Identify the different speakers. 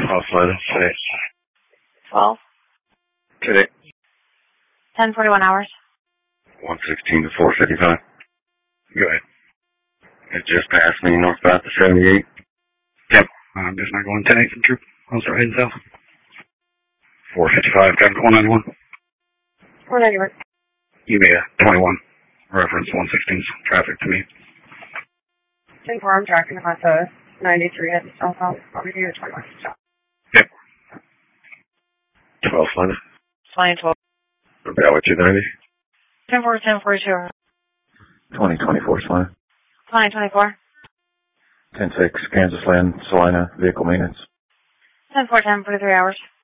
Speaker 1: 12 today.
Speaker 2: 12?
Speaker 1: Today.
Speaker 2: 10:41 hours.
Speaker 1: 116 to 455. Go ahead. It just passed me northbound to 78.
Speaker 3: Yep. I'm just not going 10-8 from Troop. I'll start heading south.
Speaker 1: 455, traffic 191.
Speaker 2: 491.
Speaker 3: UMEA 21. Reference 116's traffic to me.
Speaker 2: 10-4, I'm tracking Honda 93 at the southbound. Probably here 21.
Speaker 3: Yep.
Speaker 1: 12 London.
Speaker 2: Flying 12.
Speaker 1: Valley 290.
Speaker 2: 10-4, 10-42.
Speaker 1: 2024 Slime.
Speaker 2: Flying 24.
Speaker 1: 10-6, Kansas Land, Salina, vehicle maintenance.
Speaker 2: 10-4, 10-43 hours.